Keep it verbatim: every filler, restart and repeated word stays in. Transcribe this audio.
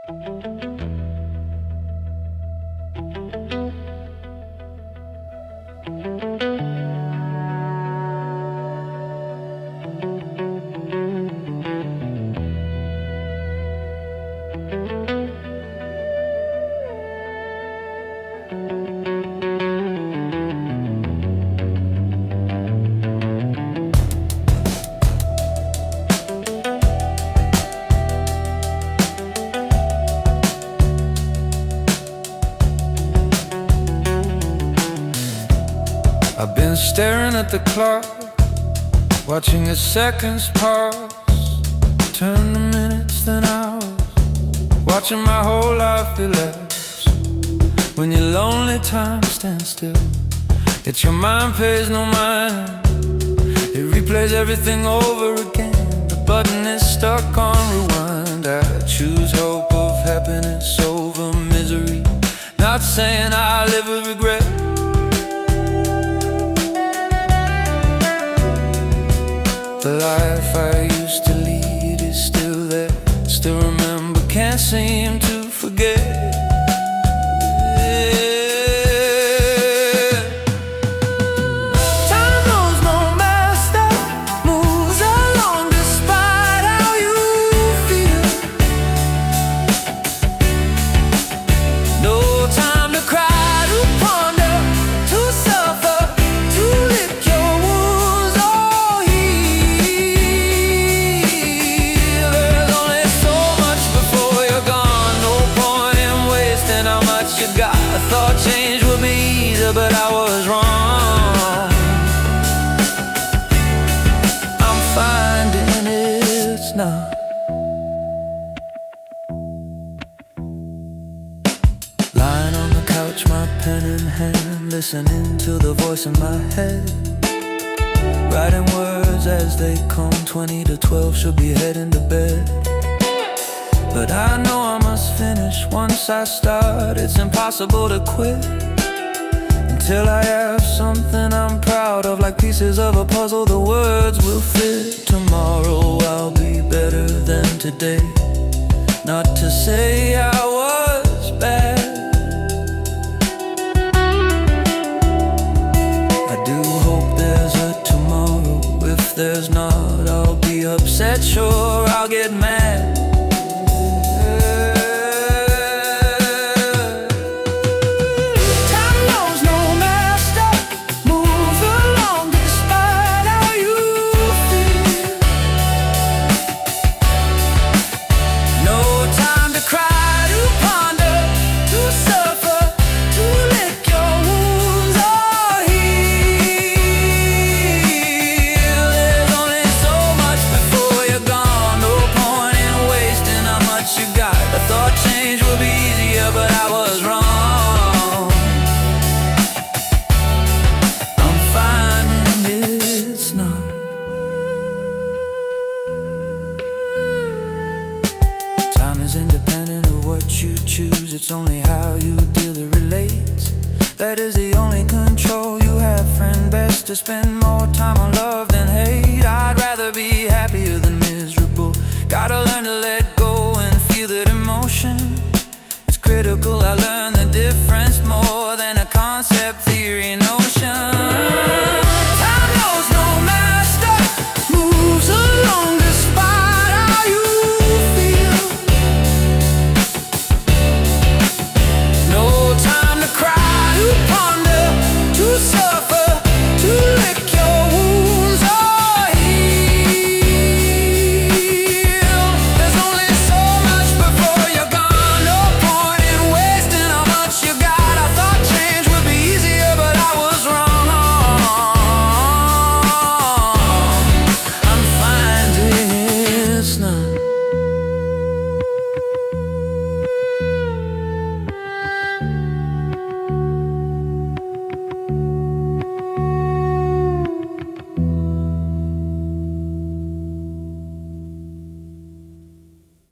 I've been staring at the clock, watching the seconds pass, turn to minutes then hours, watching my whole life elapse. When your lonely time stands still, it's your mind pays no mind. It replays everything over again. The button is stuck on rewind. I choose hope of happiness over misery, not saying I live with regret. The life I used to lead is still there. Still remember, can't seem to forget. Time knows no master, moves along despite how you feel. No time to cry, to ponder, to suffer, to lick your wounds or heal. There's only so much before you're gone. No point in wasting how much you got. I thought change would be easy, but I was wrong. I'm finding it's not. Lying on the couch, my pen in hand, listening to the voice in my head, writing words as they come. Twenty to twelve, should be heading to bed, but I know I must finish. Once I start, it's impossible to quit until I have something I'm proud of, like pieces of a puzzle the words will fit. Tomorrow I'll be better than today, not to say I was bad. I do hope there's a tomorrow. If there's not, I'll be upset, sure I'll get mad. Time knows no master, moves along despite how you feel. No time to cry, to ponder, to suffer, to lick your wounds or heal. There's only so much before you're gone. No point in wasting how much you got. I thought change would be easier, but I was wrong. I'm finding it's not. Time is independent of what you choose. It's only how you deal that relates. That is the only control you have, friend. Best to spend more time on love than hate. I'd rather be happier than miserable. Gotta learn to let go and feel that emotion. It's critical I learn the difference more than a concept theory.